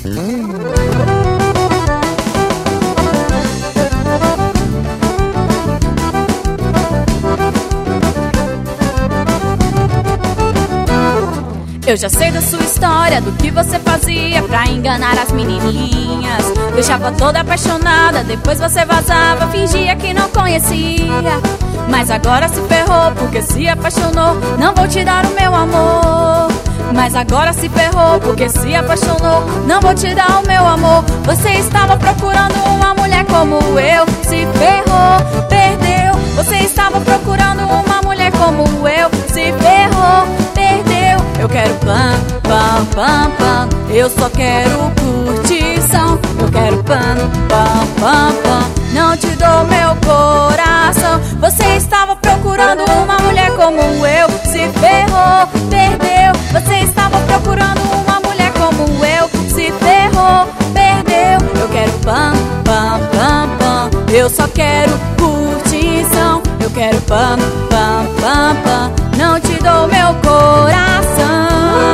Eu já sei da sua história, do que você fazia pra enganar as menininhas. Deixava toda apaixonada, depois você vazava, fingia que não conhecia. Mas agora se ferrou, porque se apaixonou, não vou te dar o meu amor. Mas agora se ferrou, porque se apaixonou, não vou te dar o meu amor. Você estava procurando uma mulher como eu, se ferrou, perdeu. Você estava procurando uma mulher como eu, se ferrou, perdeu. Eu quero pam, pam, pam, pam. Eu só quero curtição. Eu quero pam, pam, pam, pam. Não te dou meu coração. Você estava procurando uma mulher como eu, se ferrou, perdeu. Você estava procurando uma mulher como eu, se ferrou, perdeu. Eu quero pam, pam, pam, pam. Eu só quero curtição. Eu quero pam, pam, pam, pam. Não te dou meu coração.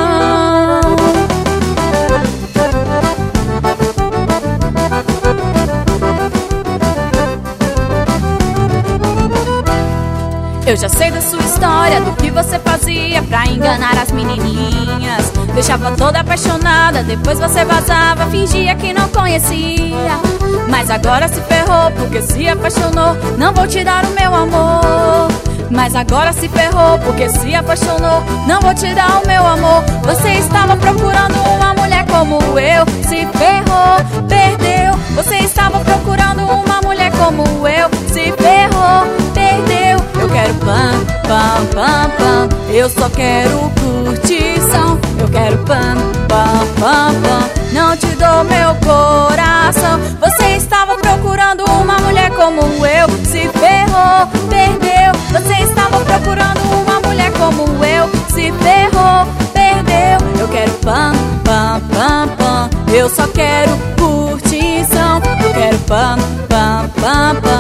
Eu já sei da sua história, do que você fazia pra enganar as menininhas. Deixava toda apaixonada, depois você vazava, fingia que não conhecia. Mas agora se ferrou, porque se apaixonou, não vou te dar o meu amor. Mas agora se ferrou, porque se apaixonou, não vou te dar o meu amor. Você estava procurando uma mulher como eu, se ferrou, perdeu. Você estava procurando uma mulher como eu, se ferrou, perdeu. Eu quero pam, pam, pam, pam. Eu só quero curtição. Eu quero pam, pam, pam, pam. Não te dou meu coração. Você estava procurando uma mulher como eu, se ferrou, perdeu. Você estava procurando uma mulher como eu, se ferrou, perdeu. Eu quero pam, pam, pam, pam. Eu só quero curtição. Eu quero pam, pam, pam, pam.